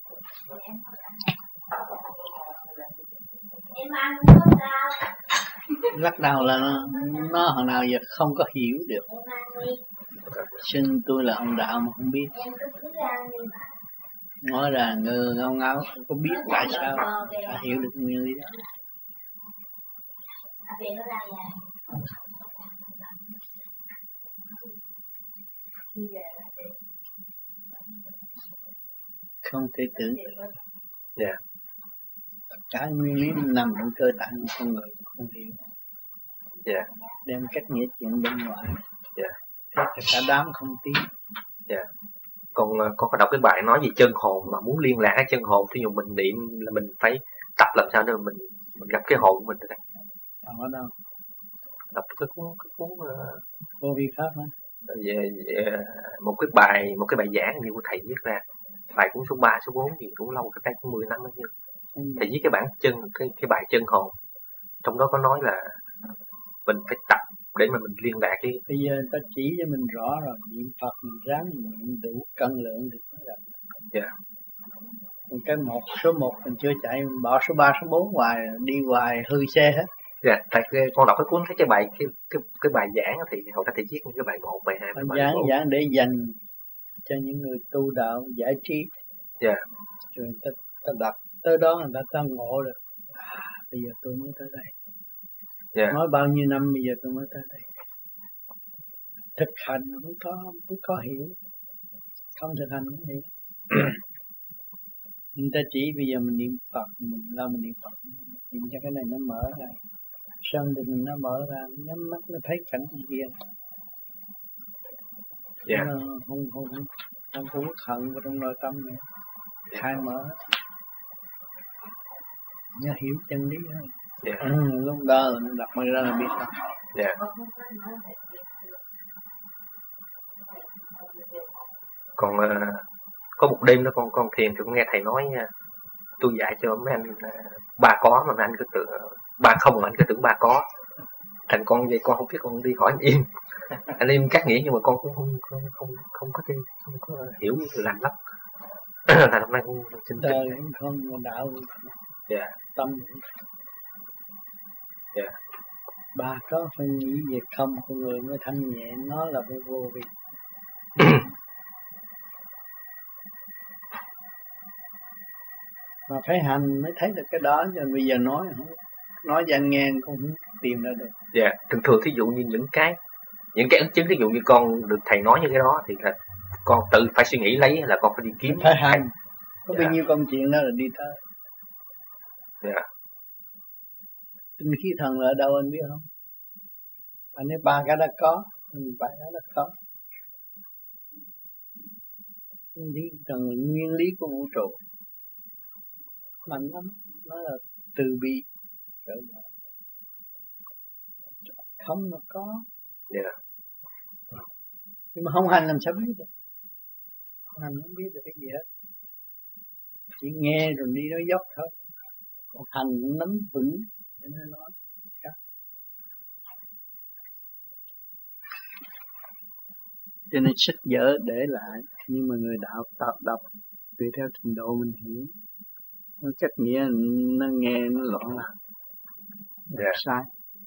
Lắc đầu là nó hồi nào giờ không có hiểu được. Xưng tôi là ông đạo mà không biết. Nói là ngơ ngao ngáo không có biết tại sao đã hiểu được nguyên lý đó. Không thể tưởng được. Yeah. Tất cả nguyên lý nằm trong cơ tạng của con người không hiểu. Yeah. Đem cách nghĩa chuyện bên ngoài. Yeah. Thế cả đám không tin. Yeah. Con có đọc cái bài nói về chân hồn, mà muốn liên lạc cái chân hồn, thí dụ mình niệm là mình phải tập làm sao để mình gặp cái hồn của mình đây. Ở đâu? Đọc cái cuốn vô vi pháp hả? Về một cái bài giảng như của thầy viết ra, bài cuốn số 3, số 4 gì cũng lâu, cái cũng 10 năm đó chứ. Thầy viết cái bản chân, cái bài chân hồn, trong đó có nói là mình phải tập để mà mình liên lạc cái. Bây giờ ta chỉ cho mình rõ rồi, niệm Phật mình ráng niệm đủ cân lượng thì nó gặp. Dạ. Còn cái số 1 mình chưa chạy, mình bỏ số 3, số 4 hoài, đi hoài hư xe hết. Dạ, tại con đọc cái cuốn thấy cái bài giảng thì hồi đó thầy viết những cái bài 1, bài 2, bài 4. Giảng để dành cho những người tu đạo giải trí. Dạ. Rồi ta đọc tới đó người ta ngộ được. Bây giờ tôi mới tới đây. Yeah. Nói bao nhiêu năm bây giờ tôi mới tới đây. Thực hành mới có hiểu. Không thực hành không hiểu. Người ta chỉ bây giờ mình niệm Phật, mình niệm Phật, niệm cho cái này nó mở ra, sơn đình nó mở ra, nhắm mắt nó thấy cảnh kia. Yeah. Không có uất hận vào trong nội tâm nữa, khai mở, nhớ hiểu chân lý hơn. Yeah. Lúc đó là mình đọc mới ra là biết thôi. Yeah. Còn có một đêm đó con thiền thì con nghe thầy nói nha, tôi dạy cho mấy anh ba có, mà mấy anh cứ tưởng ba không, mà anh cứ tưởng ba có. Thành con vậy con không biết, con đi hỏi anh Im. Anh Im cắt nghĩa nhưng mà con cũng không có hiểu làm lắm. Thành hôm nay con xin đời không đạo. Yeah. Tâm. Yeah. Ba có phải nghĩ về không, con người mới thanh nhẹ, nó là vô vi. Mà phải hành mới thấy được cái đó, cho bây giờ nói cho anh nghe con không tìm ra được. Dạ, thường thí dụ như những cái ấn chứng, thí dụ như con được thầy nói như cái đó thì là con tự phải suy nghĩ lấy, hay là con phải đi kiếm? Phải hành. Có bao nhiêu công chuyện đó là đi tới. Dạ. Tinh khí thần là ở đâu anh biết không? Anh ấy 3 cái đã có, 3 cái đã có. Tinh khí thần là nguyên lý của vũ trụ. Mạnh lắm, nó là từ bi. Không mà có. Yeah. Nhưng mà không hành làm sao biết được. Không hành không biết được cái gì hết. Chỉ nghe rồi đi nói dốc thôi. Còn hành cũng nắm vững cho nên nói khác. Cho nên sách vở để lại, nhưng mà người đạo tập đọc tùy theo trình độ mình hiểu. Nó cách nghĩa nó nghe nó loạn lạc. Yeah. Sai.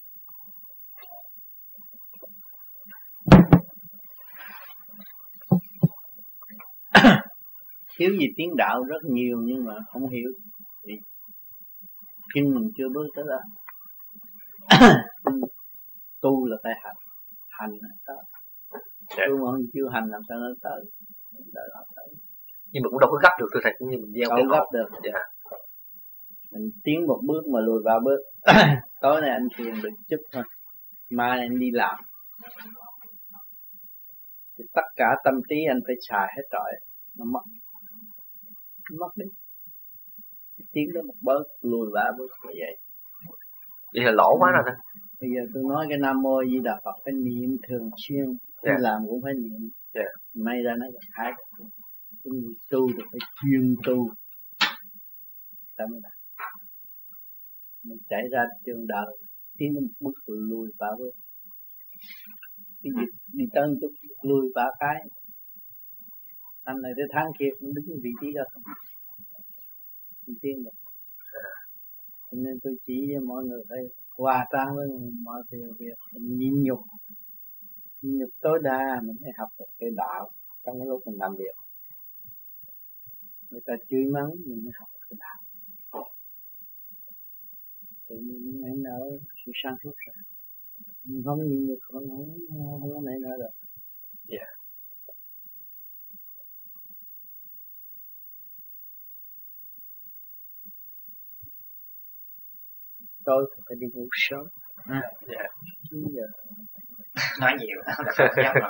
Thiếu gì tiếng đạo rất nhiều nhưng mà không hiểu. Vì chân mình chưa bước tới đó. Tu là phải hành là tới. Tu mà không chịu hành làm sao nó tới. Nhưng mà cũng đâu có gấp được, thưa thầy, cũng như mình gieo đâu gấp được. Dạ. Mình tiến một bước mà lùi 3 bước. Tối nay anh thiền được chút thôi, mai anh đi làm thì tất cả tâm trí anh phải xài hết trọi, nó mất đi. Tiến đó một bước lùi 3 bước là vậy. Vậy là lỗ quá rồi đó. Bây giờ tôi nói cái Nam Mô Di Đà Phật phải niệm thường xuyên, đi làm cũng phải niệm. May ra nó khác. Cái người tu thì phải chuyên tu. Tâm là mình chạy ra trường đời, tiến một bước lùi ba bước. Cái việc đi tới chút lùi ba cái. Anh này tới tháng kia cũng đứng vị trí đó không. Mình tiến được. Cho nên tôi chỉ cho mọi người phải hòa tan với mọi việc mình nhịn nhục tối đa mình mới học được cái đạo trong cái lúc mình làm việc. Người ta chửi mắng mình mới học cái đạo. Tự nhiên nảy nở sự sáng suốt rồi. Mình không nhịn nhục không có nảy nở được. Tôi phải đi ngủ sớm. 9 giờ. Nói nhiều không dám nói.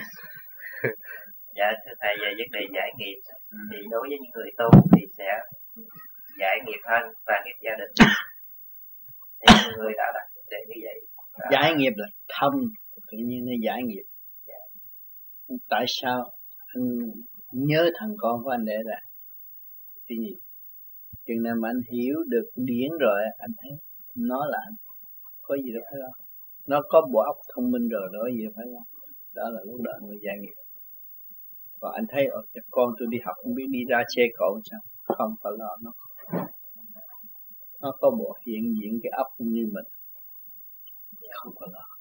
Dạ thưa thầy, về vấn đề giải nghiệp thì đối với những người tu thì sẽ giải nghiệp thân và nghiệp gia đình. Thì nhiều người đã đặt vấn đề như vậy. Giải nghiệp là thông, tự nhiên nó giải nghiệp. Tại sao anh nhớ thằng con của anh để ra? Thì chừng nào mà anh hiểu được điển rồi, anh thấy nó là anh, có gì đâu phải không? Nó có bộ óc thông minh rồi, đó gì phải không? Đó là lúc đó người giải nghiệp. Còn anh thấy con tôi đi học không biết đi ra xe cộ sao? Không phải lo nó có bộ hiện diện cái óc như mình, không có lo.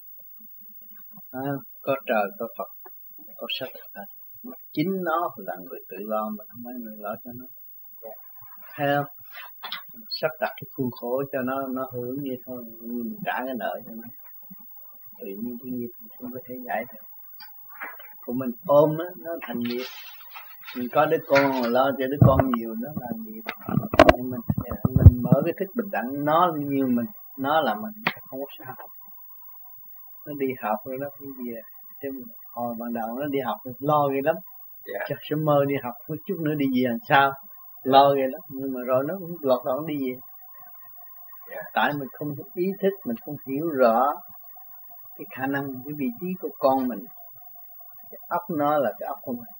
Có trời có Phật, có sách thật. Chính nó là người tự lo, mà không phải người lo cho nó. Thấy không? Sắp đặt cái khuôn khổ cho nó hưởng vậy thôi, nhưng mình trả cái nợ cho nó. Tự nhiên cái nghiệp không có thể giải được. Của mình ôm á, nó thành nghiệp. Mình có đứa con mà lo cho đứa con nhiều, nó là nghiệp. Nhưng mình mở cái thức bình đẳng, nó như mình, nó là mình, không có sao. Nó đi học rồi nó cũng về. Chứ hồi ban đầu nó đi học thì lo ghê lắm. Chắc sẽ mơ đi học một chút nữa đi về làm sao. Lo ghê lắm, nhưng mà rồi nó cũng lọt lọt đi về. Tại mình không ý thức, mình không hiểu rõ cái khả năng, cái vị trí của con mình. Cái óc nó là cái óc của mình.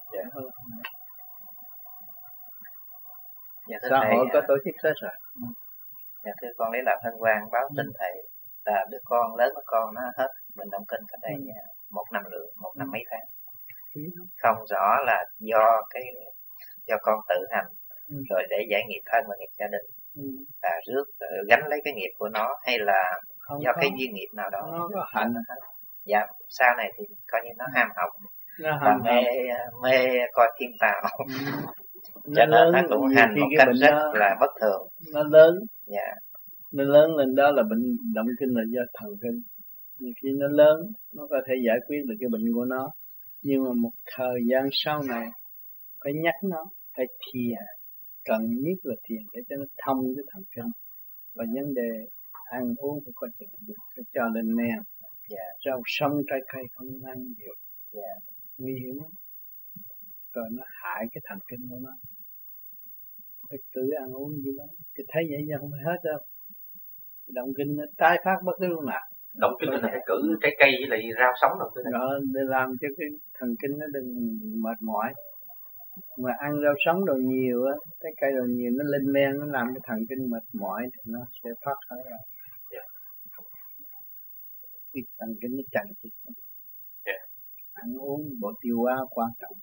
Xã hội có tổ chức hết rồi. Dạ thưa con lấy làm thân quan báo tin thầy là đứa con lớn của con nó hết bệnh động kinh cách đây 1 năm rưỡi, 1 năm mấy tháng. Không rõ là do con tự hành rồi để giải nghiệp thân và nghiệp gia đình, là rước gánh lấy cái nghiệp của nó, hay là không do cái duyên nghiệp nào đó nó có hạnh. Dạ sau này thì coi như nó ham học và mê coi phim Tàu, cho nên nó cũng hành một cách rất là bất thường. Nó lớn, nó lớn lên đó là bệnh động kinh là do thần kinh. Nhiều khi nó lớn, nó có thể giải quyết được cái bệnh của nó, nhưng mà một thời gian sau này phải nhắc nó, phải thiền, cần nhất là thiền để cho nó thông cái thần kinh. Và vấn đề ăn uống phải có chừng mực, phải cho lên men, rau sống trái cây không ăn nhiều, nguy hiểm, rồi nó hại cái thần kinh của nó. Phải cứ ăn uống gì đó, thì thấy vậy giờ không phải hết đâu. Động kinh nó tái phát bất cứ lúc nào. Động kinh là phải cử trái cây với lại rau sống rồi. Đó, để làm cho cái thần kinh nó đừng mệt mỏi. Mà ăn rau sống đồ nhiều á, trái cây đồ nhiều nó lên men, nó làm cái thần kinh mệt mỏi thì nó sẽ thoát khỏi rồi. Cái thần kinh nó chặn thịt. Ăn uống bộ tiêu hóa quan trọng.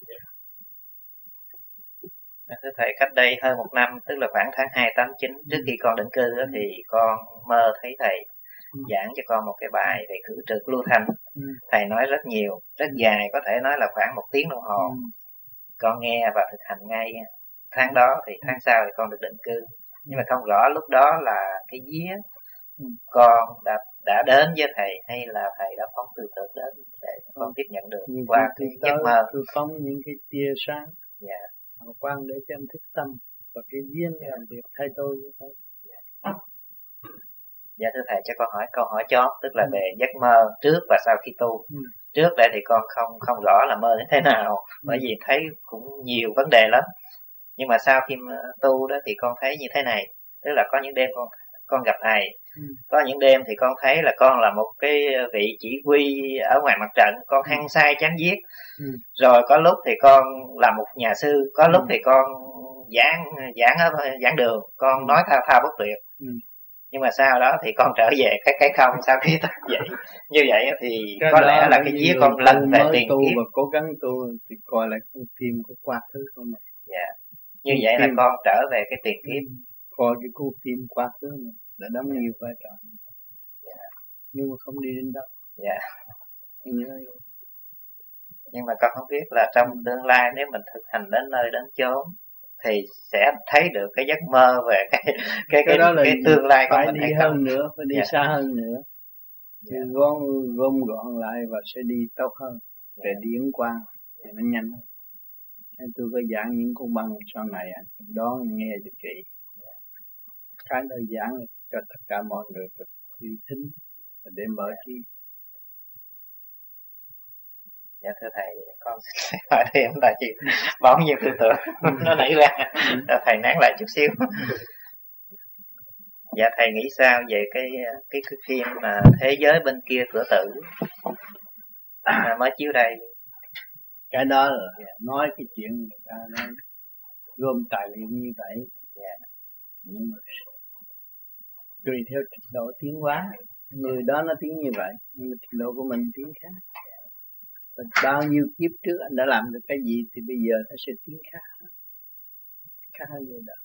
Thưa thầy, cách đây hơn 1 năm, tức là khoảng tháng 2 89, trước khi con định cư đó, thì con mơ thấy thầy giảng cho con một cái bài về khử trượt lưu thanh. Thầy nói rất nhiều, rất dài, có thể nói là khoảng 1 tiếng đồng hồ. Con nghe và thực hành ngay. Tháng đó thì tháng sau thì con được định cư. Nhưng mà không rõ lúc đó là cái vía con đã đến với thầy, hay là thầy đã phóng tư tưởng đến để con tiếp nhận được qua cái giấc mơ. Tôi phóng những cái tia sáng. Quang để cho em thức tâm, và cái duyên làm việc thay tôi thôi. Dạ thưa thầy, cho con hỏi câu hỏi chót, tức là về giấc mơ trước và sau khi tu. Trước đây thì con không rõ là mơ như thế nào, bởi vì thấy cũng nhiều vấn đề lắm. Nhưng mà sau khi tu đó thì con thấy như thế này, tức là có những đêm con gặp thầy. Có những đêm thì con thấy là con là một cái vị chỉ huy ở ngoài mặt trận, con hăng say chán giết. Rồi có lúc thì con là một nhà sư, có lúc thì con giảng đường, con nói thao thao bất tuyệt. Nhưng mà sau đó thì con trở về cái không sau khi thức dậy. Như vậy thì cái có lẽ là cái vía con lần về tiền kiếp và cố gắng tu thì coi lại con phim của quá khứ không ạ. Dạ. Như vậy là con trở về cái tiền kiếp. Coi cái cuốn phim quá khứ này đã đóng nhiều vai trò. Nhưng mà không đi đến đâu. Dạ. Nhưng mà con không biết là trong tương lai nếu mình thực hành đến nơi đến chốn thì sẽ thấy được cái giấc mơ về cái tương lai của mình đi hơn nữa, phải đi xa hơn nữa. Thì gom gọn lại và sẽ đi tốt hơn để điển quang thì nó nhanh. Nên tôi có giảng những con băng sau này đón nghe cho kỹ. Cái đơn giản cho tất cả mọi người được uy tín để mở trí. Dạ thưa thầy, con sẽ hỏi thêm là gì bao nhiêu tư tưởng nó nảy ra, thầy nán lại chút xíu. Dạ thầy nghĩ sao về cái phim mà Thế giới bên kia cửa tử mới chiếu đây? Cái đó là nói cái chuyện người ta nói gom tài liệu như vậy. Nhưng mà tùy theo trình độ tiến hóa, người đó nó tiến như vậy, nhưng mà trình độ của mình tiến khác. Và bao nhiêu kiếp trước anh đã làm được cái gì thì bây giờ nó sẽ tiến khác hơn người đó.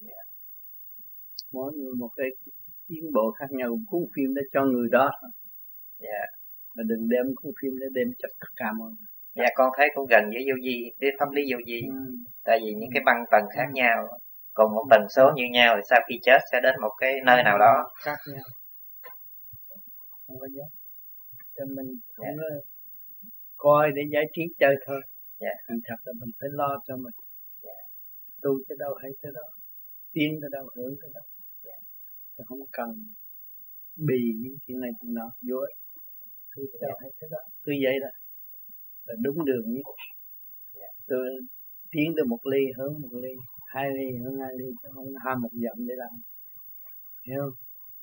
Mỗi người một cái tiến bộ khác nhau. Cuốn phim đã cho người đó thôi. Mà đừng đem cuốn phim để đem cho tất cả mọi người. Dạ con thấy cũng gần với vô vi, với pháp lý vô vi. Tại vì những cái băng tầng khác nhau, cùng một tần số như nhau thì sau khi chết sẽ đến một cái nơi nào đó khác nhau. Không có gì. Cho mình không coi để giải trí chơi thôi. Thì thật là mình phải lo cho mình. Tu tới đâu hay tới đó, tiến tới đâu hưởng tới đó. Thì không cần bì những chuyện này chuyện nọ vô ích. Tu tới đâu hay tới đó. Cứ vậy là đúng đường nhất. Tôi tiến tới một ly hướng một ly, 2 ly hướng 2 ly, chứ không ham một dặm để làm. Hiểu không?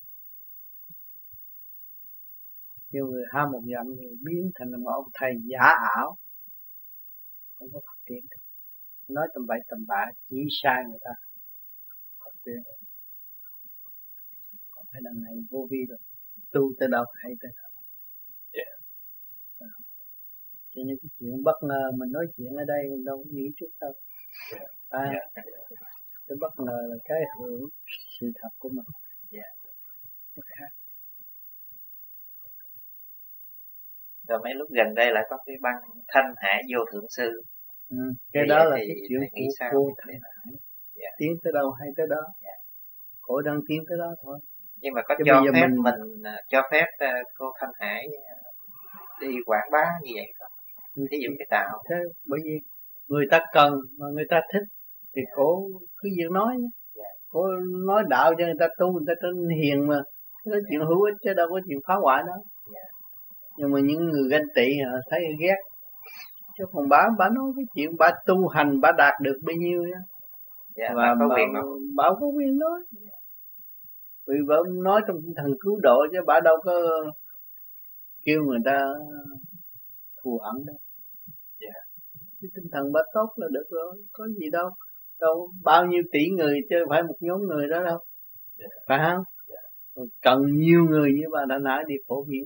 Nhiều người ham một dặm rồi biến thành một ông thầy giả ảo, không có phát triển được. Nói tầm bậy tầm bạ chỉ sai người ta phát triển. Còn cái đằng này vô vi rồi, tu tới đâu hay tới đâu. Cho nên cái chuyện bất ngờ mình nói chuyện ở đây mình đâu có nghĩ chút đâu. Cái bất ngờ là cái hưởng sự thật của mình. Nó khác. Rồi mấy lúc gần đây lại có cái băng Thanh Hải Vô Thượng Sư. Cái đó là cái chuyện của cô Thanh Hải. Tiến tới đâu hay tới đó. Cổ đang tiến tới đó thôi. Nhưng mà có cho phép mình cho phép cô Thanh Hải đi quảng bá như vậy không? Ví dụ cái tạo. Thế bởi vì người ta cần mà người ta thích thì cổ cứ việc nói nhé. Cổ nói đạo cho người ta tu, người ta trở nên hiền mà. Cái đó chuyện hữu ích chứ đâu có chuyện phá hoại đó. Nhưng mà những người ganh tị thấy ghét. Chứ còn bà nói cái chuyện bà tu hành bà đạt được bao nhiêu đó. Và bà có quyền nói. Vì bà nói trong tinh thần cứu độ chứ bà đâu có kêu người ta thù hận đâu. Cái tinh thần bà tốt là được rồi, có gì đâu. Đâu bao nhiêu tỷ người chứ phải một nhóm người đó đâu. Phải không? Cần nhiều người như bà đã nãy đi phổ biến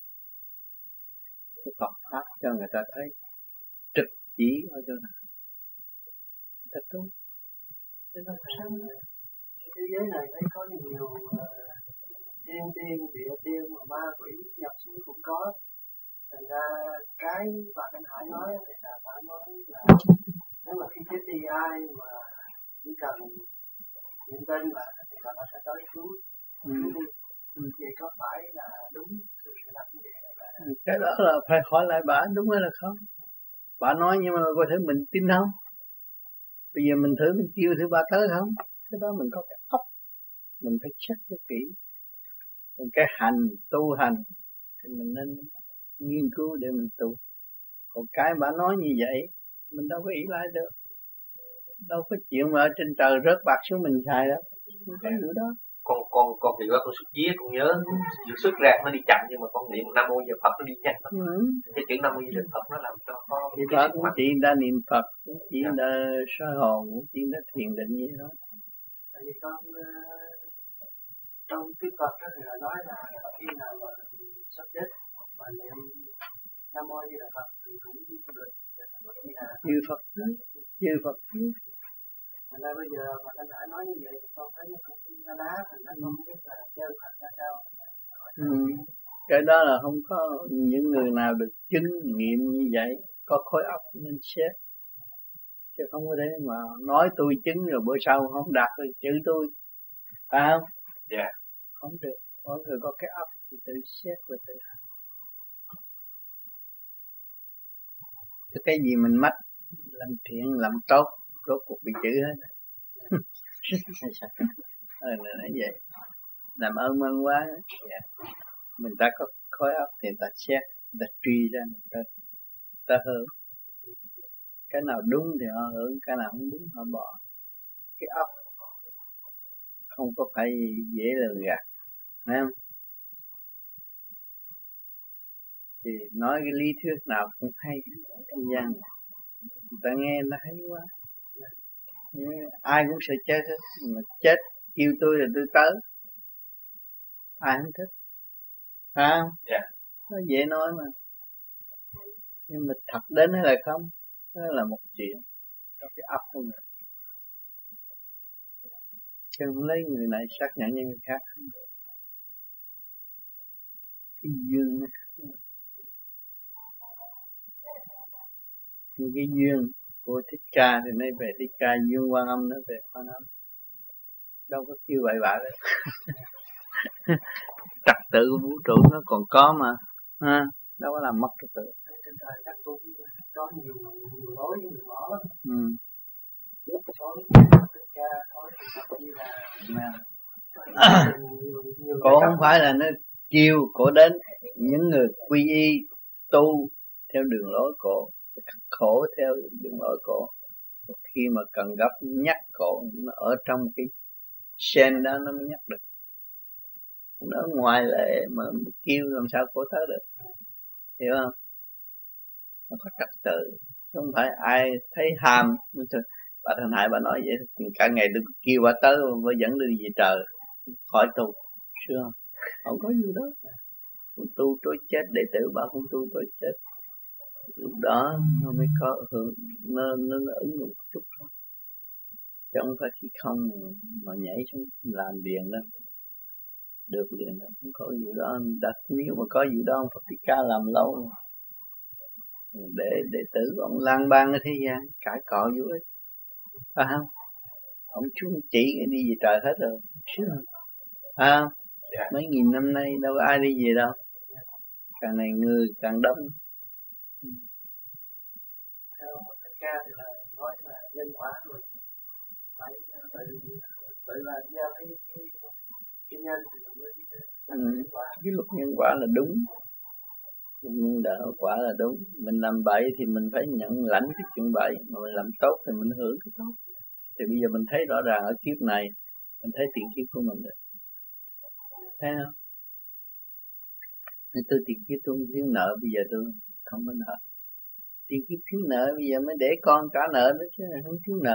cái Phật pháp cho người ta thấy trực chỉ ở chỗ nào. Ta tu. Thế đó sao? Thế giới này thấy có nhiều tiên, địa tiên mà ma quỷ nhập xuống cũng có. Thành ra cái bà Thanh Hải nói thì là bà nói là nếu mà khi chết đi ai mà chỉ cần niệm tên bà thì bà sẽ tới cứu. Vậy có phải là đúng sự thật như vậy? Cái đó là phải hỏi lại bà đúng hay là không. Bà nói nhưng mà có thể mình tin không? Bây giờ mình thử mình kêu thử bà tới không? Cái đó mình có cái óc, mình phải check cho kỹ. Còn cái hành, tu hành thì mình nên nghiên cứu để mình tu. Còn cái bà nói như vậy mình đâu có ý lại được. Đâu có chuyện mà ở trên trời rớt bạc xuống mình xài đó. Không có gì đó. con thì con xuất vía con nhớ xuất ra nó đi chậm, nhưng mà con niệm Nam Mô Di Đà Phật nó đi nhanh lắm. Cái chữ Nam Mô Di Đà Phật nó làm cho có thì Phật cũng chỉ đã niệm Phật, cũng chỉ đã soi hồn, cũng chỉ đã thiền định vậy đó. Tại vì con trong cái Phật đó thì là nói là khi nào mà sắp chết mà niệm Nam Mô Di Đà Phật thì cũng được như Phật như Phật. Thành ra bây giờ mà Thanh Hải nói như vậy thì con thấy nó cũng na ná, thành ra con biết là chân Phật ra sao. Cái đó là không có những người nào được chứng nghiệm như vậy, có khối óc nên xét, chứ không có thể mà nói tôi chứng rồi bữa sau không đạt được chữ tôi, phải không? Dạ. Không được, mỗi người có cái óc thì tự xét và tự hành. Cái gì mình mất, làm thiện làm tốt, rốt cuộc bị chữ hết. Là vậy. Làm ơn mang quá. Mình ta có khối óc thì ta xét, ta truy ra, ta hưởng. Cái nào đúng thì họ hưởng, cái nào không đúng họ bỏ. Cái óc không có phải dễ lừa gạt, phải không? Thì nói cái lý thuyết nào cũng hay, thế gian người ta nghe nó hay quá. Ai cũng sợ chết hết, mà chết kêu tôi là tôi tới, ai không thích, phải không? Yeah. Nó dễ nói mà, nhưng mà thật đến hay là không, đó là một chuyện trong cái óc của mình. Chứ không lấy người này xác nhận như người khác không được. Cái duyên này, như cái duyên của Thích Ca thì nó về Thích Ca, duyên Quan Âm nó về Quan Âm, đâu có kêu bậy bạ đấy. Trật tự của vũ trụ nó còn có mà, ha, đâu có làm mất trật tự. Trên trời các tu có nhiều lối nhiều ngõ lắm. Cổ không phải là nó kêu, cổ đến những người quy y tu theo đường lối cổ, khắc khổ theo đường lối cổ. Khi mà cần gấp nhắc cổ, nó ở trong cái sen đó nó mới nhắc được. Nó ở ngoài lệ mà kêu làm sao cổ tới được, hiểu không? Nó có trật tự, không phải ai thấy ham. Bà Thanh Hải bà nói vậy, cả ngày tôi kêu bà tới bà dẫn đưa về trời khỏi tu, sure không? Không có gì đó. Con tu tôi chết, đệ tử bà cũng tu tôi chết. Lúc đó nó mới có hưởng, nó ứng dụng một chút thôi. Chứ không phải khi không mà nhảy xuống làm liền đó, được liền đó, không có gì đó. Nếu mà có gì đó ông Phật Thích Ca làm lâu, để đệ tử ông lang bang ở thế gian cãi cọ vô ích, phải không? Ông xuống chỉ đi về trời hết rồi, sure không? Phải không? Mấy nghìn năm nay đâu có ai đi về đâu, càng này người càng đông. Theo Thích Ca thì là nói là nhân quả rồi, phải tự là gieo cái nhân thì mới cái luật nhân quả là đúng, luật nhân đạo quả là đúng. Mình làm bậy thì mình phải nhận lãnh cái chuyện bậy, mà mình làm tốt thì mình hưởng cái tốt. Thì bây giờ mình thấy rõ ràng ở kiếp này, mình thấy tiền kiếp của mình rồi, thấy không? Nên tôi tiền kiếp tôi không thiếu nợ, bây giờ tôi không có nợ. Tiền kiếp thiếu nợ, bây giờ mới để con trả nợ đó chứ không thiếu nợ.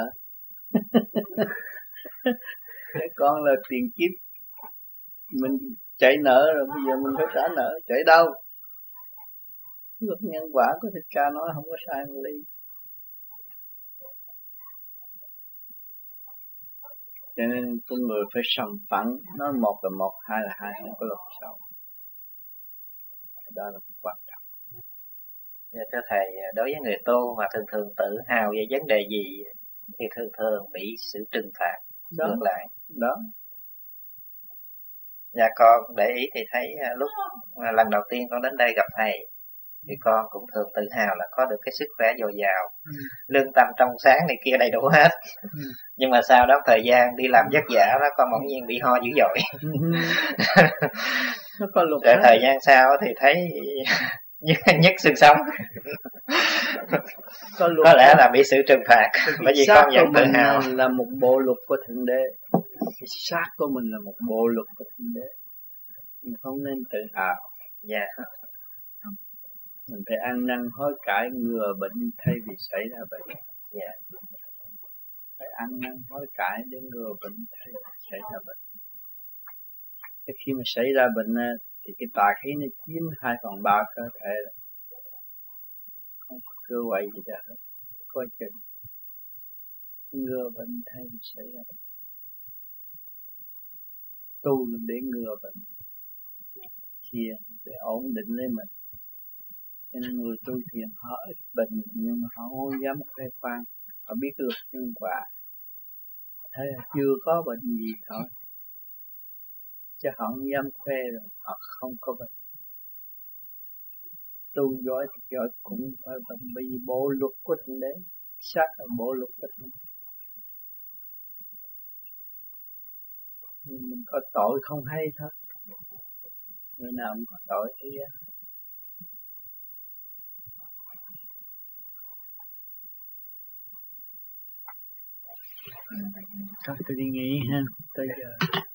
Để con là tiền kiếp mình chạy nợ rồi, bây giờ mình phải trả nợ, chạy đâu? Luật nhân quả của Thích Ca nói không có sai một ly. Cho nên con người phải sòng phẳng, nói một là một, hai là hai, không có lộn xộn. Đó là quan trọng. Thưa Thầy, đối với người tu mà thường tự hào về vấn đề gì thì thường bị sự trừng phạt ngược lại. Đó. Dạ con để ý thì thấy lúc lần đầu tiên con đến đây gặp Thầy thì con cũng thường tự hào là có được cái sức khỏe dồi dào, lương tâm trong sáng này kia đầy đủ hết. Nhưng mà sau đó thời gian đi làm vất vả đó, con bỗng nhiên bị ho dữ dội. Nó có luật thời gian sau thì thấy nhất xương sống. Có lẽ là bị sự trừng phạt bởi vì con vẫn tự hào. Là một bộ luật của Thượng Đế. Cái xác của mình là một bộ luật của Thượng Đế. Mình không nên tự hào. Dạ. Mình phải ăn năn hối cải ngừa bệnh thay vì xảy ra bệnh. Dạ. Phải ăn năn hối cải để ngừa bệnh thay vì xảy ra bệnh. Cái khi mà xảy ra bệnh thì cái tà khí nó chiếm 2/3 cơ thể, không có cơ quậy gì cả hết, coi chừng ngừa bệnh thay vì xảy ra bệnh. Tu để ngừa bệnh, thiền để ổn định lấy mình. Cho nên người tu thiền họ ít bệnh nhưng mà họ không dám khoe khoang, họ biết luật nhân quả, thấy là chưa có bệnh gì thôi, chứ họ không dám khoe rồi họ không có bệnh. Tu giỏi thì giỏi cũng phải bệnh, bởi vì bộ luật của Thượng Đế, xác là bộ luật của Thượng Đế. Mình có tội không hay thôi, người nào cũng có tội thế gian. Thôi tôi đi nghỉ ha, tới giờ.